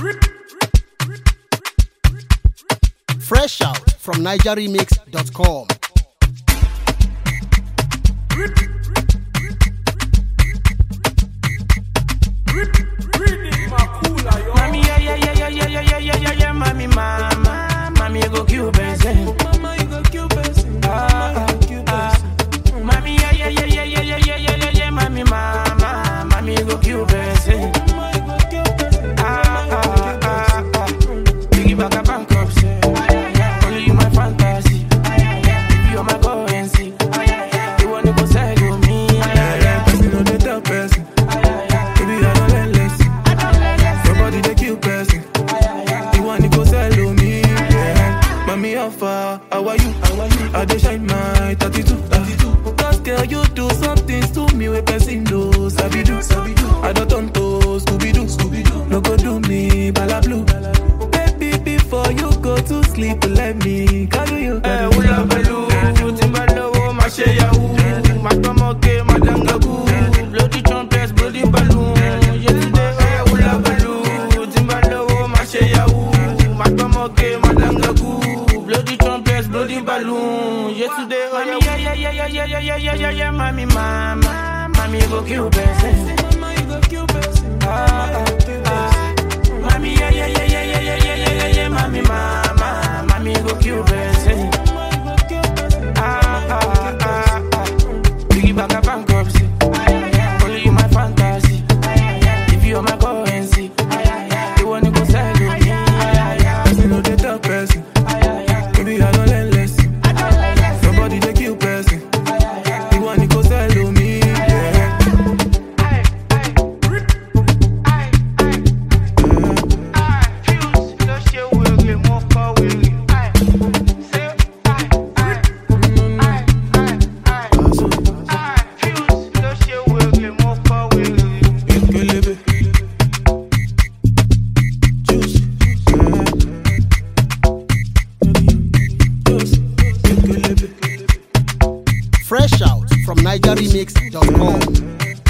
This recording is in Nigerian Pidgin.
Fresh out from NigerRemix.com. Mami, yeah, mami, mama, mami, you go kill person. Mama, you go kill person. Mami, yeah, mami, mama, mami, you go kill person. Biggie back up and cups. Only you my fantasy. You are my currency. You wanna go sell to me? Person on the top person. Baby, I don't let less. Nobody they kill person. You wanna go sell to me? Yeah. Mami, how far? How are you? I dey shine my 32. Cause girl, you do some things to me with person do. Sabi do. I don't turn to Scooby-Doo. No go do me bala blue. Baby, before you go to sleep, let me cuddle you. Ula balu, timbalo, ma she yahoo, ma tomoke, ma dangabu, bloody trumpets, bloody balloon. Yesterday, ula balu, timbalo, ma she yahoo, ma tomoke, ma dangabu, bloody trumpets, bloody balloon. Yesterday, yeah, mami, mama, mami, you go kill person. Mama, you go kill person. Mami, yeah, mami, mama, mami, you go kill person. Biggie back up and cups. Only you my fantasy. If you are my currency, you wanna go sell to me? Person on the top person. Baby, I don't let less. Nobody they kill person. You wanna go sell to me? Yeah. Fresh out from NigerRemix.com.